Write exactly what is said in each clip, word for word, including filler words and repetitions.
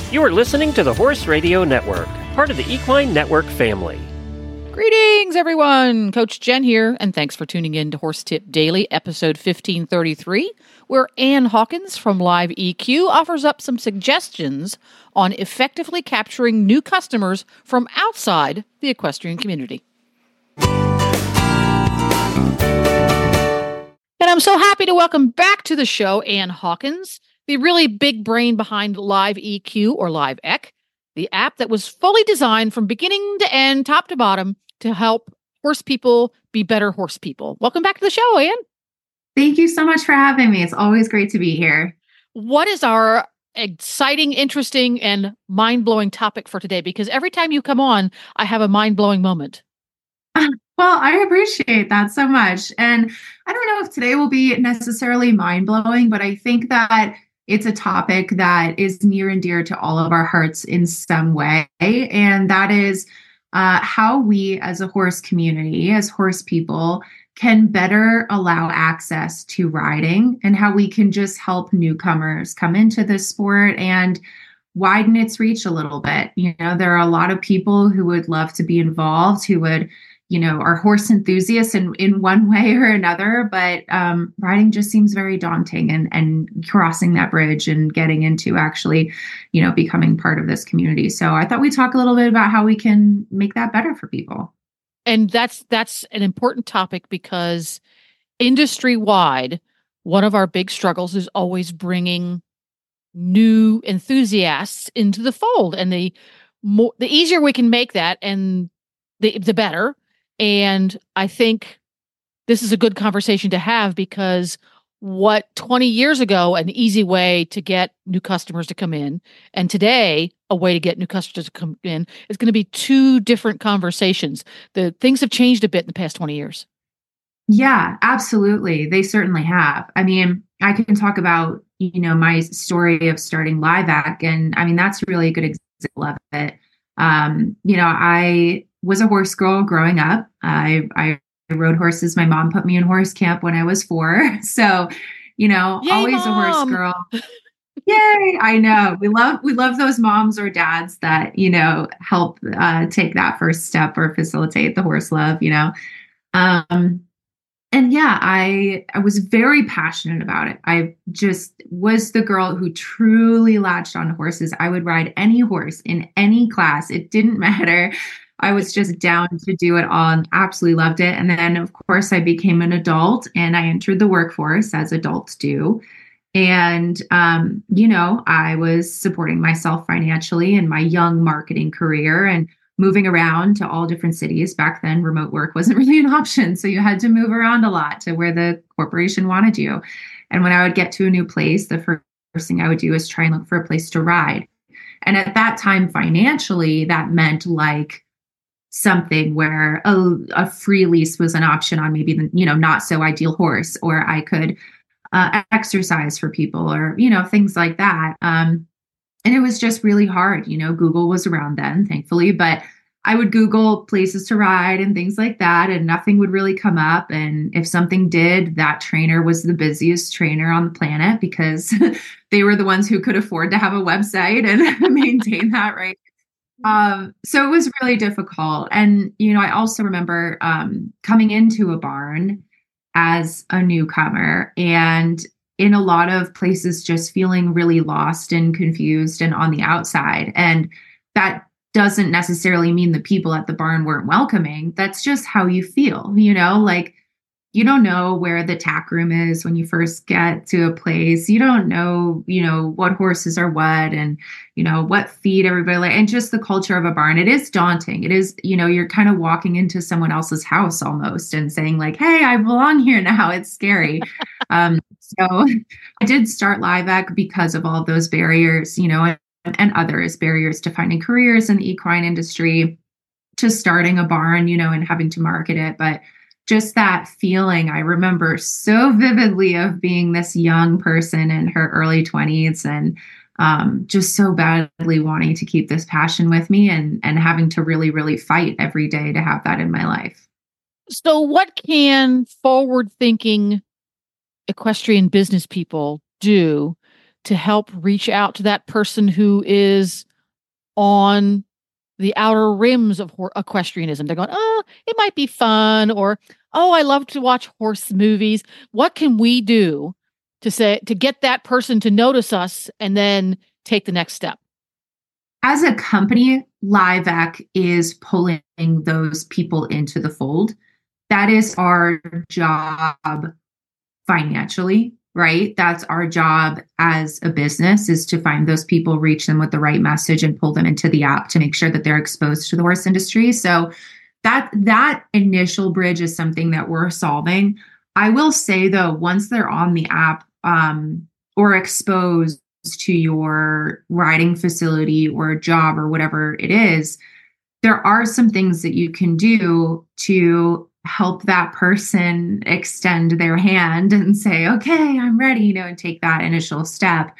You are listening to the Horse Radio Network, part of the Equine Network family. Greetings, everyone. Coach Jen here, and thanks for tuning in to Horse Tip Daily, episode fifteen thirty-three, where Ann Hawkins from Live E Q offers up some suggestions on effectively capturing new customers from outside the equestrian community. And I'm so happy to welcome back to the show Ann Hawkins, the really big brain behind Live E Q or Live E C, the app that was fully designed from beginning to end, top to bottom, to help horse people be better horse people. Welcome back to the show, Ann. Thank you so much for having me. It's always great to be here. What is our exciting, interesting, and mind-blowing topic for today? Because every time you come on, I have a mind-blowing moment. Well, I appreciate that so much. And I don't know if today will be necessarily mind-blowing, but I think that it's a topic that is near and dear to all of our hearts in some way. And that is uh, how we as a horse community, as horse people, can better allow access to riding and how we can just help newcomers come into this sport and widen its reach a little bit. You know, there are a lot of people who would love to be involved, who would, you know, are horse enthusiasts in, in one way or another, but um, riding just seems very daunting, and, and crossing that bridge and getting into actually, you know, becoming part of this community. So I thought we'd talk a little bit about how we can make that better for people. And that's that's an important topic because industry-wide, one of our big struggles is always bringing new enthusiasts into the fold. And the more, the easier we can make that, and the the better. And I think this is a good conversation to have, because what twenty years ago, an easy way to get new customers to come in, and today, a way to get new customers to come in, is going to be two different conversations. The things have changed a bit in the past twenty years. Yeah, absolutely. They certainly have. I mean, I can talk about, you know, my story of starting Live E C, and I mean, that's really a good example of it. Um, you know, I was a horse girl growing up. I, I rode horses. My mom put me in horse camp when I was four. So, you know, Yay, always Mom. a horse girl. Yay. I know. We love, we love those moms or dads that, you know, help uh, take that first step or facilitate the horse love, you know? Um, and yeah, I, I was very passionate about it. I just was the girl who truly latched on horses. I would ride any horse in any class. It didn't matter. I was just down to do it all and absolutely loved it. And then, of course, I became an adult and I entered the workforce, as adults do. And, um, you know, I was supporting myself financially in my young marketing career and moving around to all different cities. Back then, remote work wasn't really an option. So you had to move around a lot to where the corporation wanted you. And when I would get to a new place, the first thing I would do is try and look for a place to ride. And at that time, financially, that meant like something where a, a free lease was an option on maybe the, you know, not so ideal horse, or I could uh, exercise for people, or, you know, things like that. Um, and it was just really hard. You know, Google was around then, thankfully, but I would Google places to ride and things like that, and nothing would really come up. And if something did, that trainer was the busiest trainer on the planet, because they were the ones who could afford to have a website and maintain that, right? Um, so it was really difficult. And, you know, I also remember um, coming into a barn as a newcomer, and in a lot of places just feeling really lost and confused and on the outside. And that doesn't necessarily mean the people at the barn weren't welcoming. That's just how you feel, you know, like you don't know where the tack room is when you first get to a place. You don't know, you know, what horses are what, and, you know, what feed everybody like, and just the culture of a barn. It is daunting. It is, you know, you're kind of walking into someone else's house almost and saying like, hey, I belong here now. It's scary. um, so I did start Live E C because of all of those barriers, you know, and, and others, barriers to finding careers in the equine industry, to starting a barn, you know, and having to market it. But just that feeling, I remember so vividly, of being this young person in her early twenties, and um, just so badly wanting to keep this passion with me, and, and having to really, really fight every day to have that in my life. So what can forward-thinking equestrian business people do to help reach out to that person who is on the outer rims of hor- equestrianism? They're going, oh, it might be fun, or, oh, I love to watch horse movies. What can we do to say, to get that person to notice us and then take the next step? As a company, Liveac is pulling those people into the fold. That is our job financially, right? That's our job as a business, is to find those people, reach them with the right message, and pull them into the app to make sure that they're exposed to the horse industry. So that that initial bridge is something that we're solving. I will say, though, once they're on the app um, or exposed to your riding facility or job or whatever it is, there are some things that you can do to help that person extend their hand and say, okay, I'm ready, you know, and take that initial step.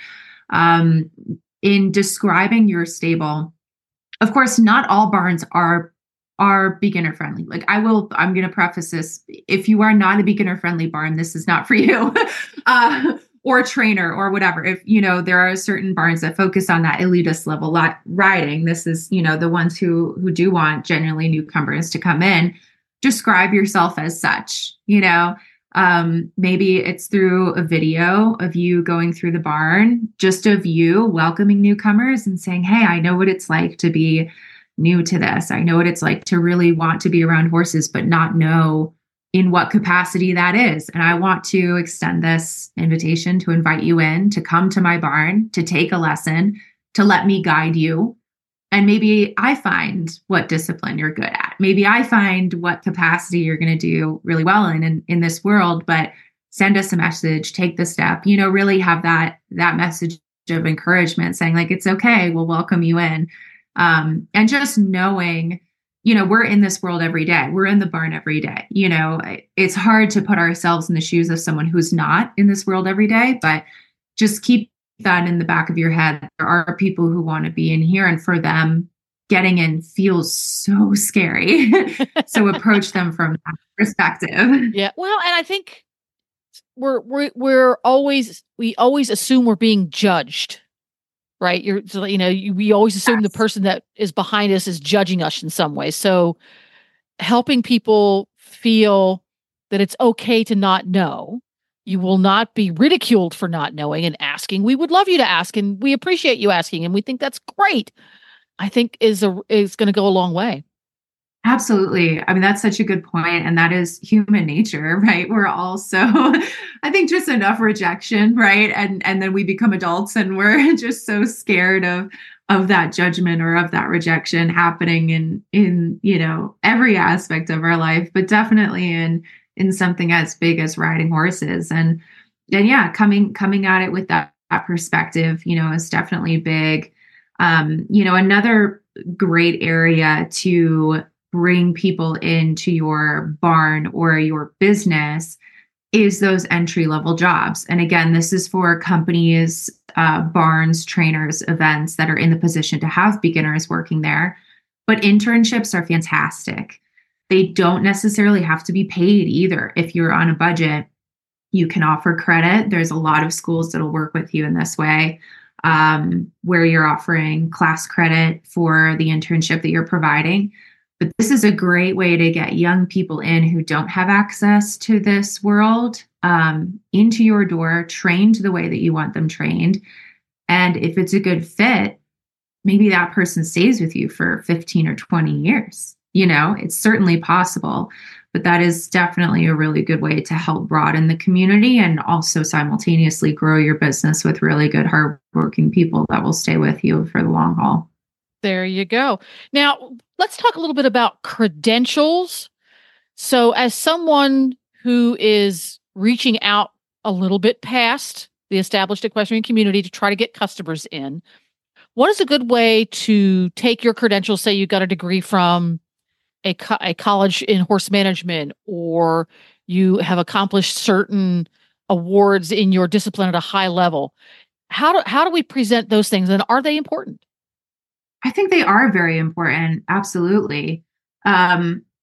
Um, in describing your stable, of course, not all barns are are beginner friendly. Like I will, I'm going to preface this. If you are not a beginner friendly barn, this is not for you. uh, or trainer or whatever. If, you know, there are certain barns that focus on that elitist level lot riding. This is, you know, the ones who, who do want generally newcomers to come in. Describe yourself as such, you know, um, maybe it's through a video of you going through the barn, just of you welcoming newcomers and saying, hey, I know what it's like to be new to this. I know what it's like to really want to be around horses, but not know in what capacity that is. And I want to extend this invitation to invite you in to come to my barn, to take a lesson, to let me guide you. And maybe I find what discipline you're good at. Maybe I find what capacity you're going to do really well in, in in this world, but send us a message, take the step, you know, really have that, that message of encouragement saying like, it's okay, we'll welcome you in. Um, and just knowing, you know, we're in this world every day. We're in the barn every day. You know, it's hard to put ourselves in the shoes of someone who's not in this world every day, but just keep that in the back of your head. There are people who want to be in here, and for them, getting in feels so scary. So approach them from that perspective. Yeah. Well, and I think we're we're we're always we always assume we're being judged. Right. You're, so, you know, you, we always assume yes. the person that is behind us is judging us in some way. So helping people feel that it's okay to not know, you will not be ridiculed for not knowing and asking. We would love you to ask, and we appreciate you asking, and we think that's great. I think is a, is going to go a long way. Absolutely. I mean, that's such a good point. And that is human nature, right? We're all so, I think just enough rejection, right? And and then we become adults and we're just so scared of of that judgment or of that rejection happening in in, you know, every aspect of our life, but definitely in in something as big as riding horses. And and yeah, coming coming at it with that, that perspective, you know, is definitely big. Um, you know, another great area to bring people into your barn or your business is those entry level jobs. And again, this is for companies, uh, barns, trainers, events that are in the position to have beginners working there. But internships are fantastic. They don't necessarily have to be paid either. If you're on a budget, you can offer credit. There's a lot of schools that'll work with you in this way, um, where you're offering class credit for the internship that you're providing. But this is a great way to get young people in who don't have access to this world um, into your door, trained the way that you want them trained. And if it's a good fit, maybe that person stays with you for fifteen or twenty years. You know, it's certainly possible, but that is definitely a really good way to help broaden the community and also simultaneously grow your business with really good, hardworking people that will stay with you for the long haul. There you go. Now, let's talk a little bit about credentials. So as someone who is reaching out a little bit past the established equestrian community to try to get customers in, what is a good way to take your credentials? Say you got a degree from a, co- a college in horse management, or you have accomplished certain awards in your discipline at a high level. How do, how do we present those things, and are they important? I think they are very important. Absolutely. Um,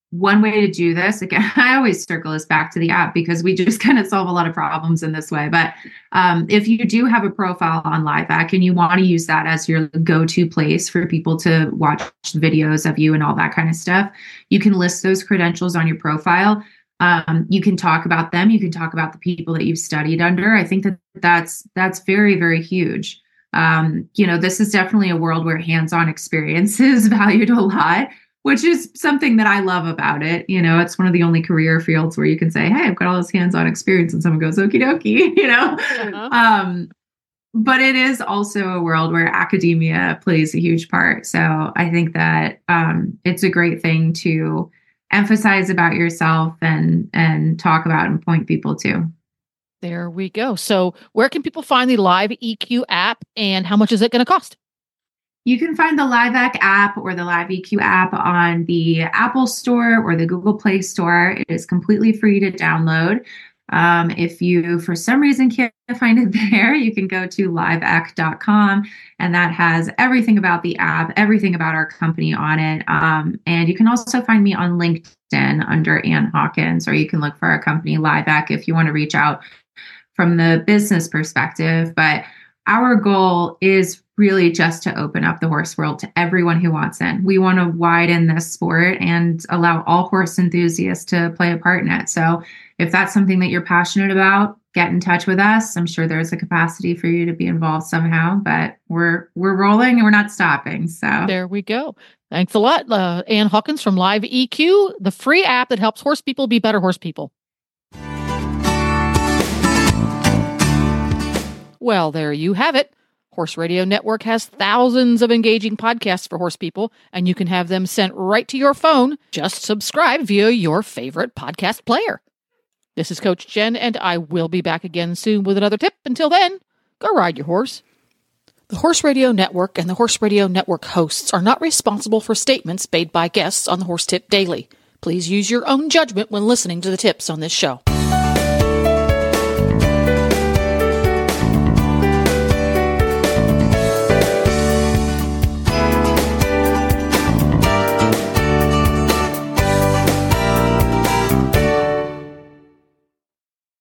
one way to do this, again, I always circle this back to the app because we just kind of solve a lot of problems in this way. But um, if you do have a profile on LiveVac and you want to use that as your go-to place for people to watch videos of you and all that kind of stuff, you can list those credentials on your profile. Um, you can talk about them. You can talk about the people that you've studied under. I think that that's that's very, very huge. Um, you know, this is definitely a world where hands-on experience is valued a lot, which is something that I love about it. You know, it's one of the only career fields where you can say, hey, I've got all this hands-on experience, and someone goes, okie dokie, you know? Uh-huh. Um, but it is also a world where academia plays a huge part. So I think that um, it's a great thing to emphasize about yourself and, and talk about and point people to. There we go. So where can people find the Live E Q app, and how much is it going to cost? You can find the LiveVac app or the Live E Q app on the Apple Store or the Google Play Store. It is completely free to download. Um, if you, for some reason, can't find it there, you can go to live ac dot com, and that has everything about the app, everything about our company on it. Um, and you can also find me on LinkedIn under Ann Hawkins, or you can look for our company LiveVac if you want to reach out from the business perspective. But our goal is really just to open up the horse world to everyone who wants in. We want to widen this sport and allow all horse enthusiasts to play a part in it. So if that's something that you're passionate about, get in touch with us. I'm sure there's a capacity for you to be involved somehow, but we're we're rolling and we're not stopping. So there we go. Thanks a lot, uh, Ann Hawkins from Live E Q, the free app that helps horse people be better horse people. Well, there you have it. Horse Radio Network has thousands of engaging podcasts for horse people, and you can have them sent right to your phone. Just subscribe via your favorite podcast player. This is Coach Jen, and I will be back again soon with another tip. Until then, go ride your horse. The Horse Radio Network and the Horse Radio Network hosts are not responsible for statements made by guests on the Horse Tip Daily. Please use your own judgment when listening to the tips on this show.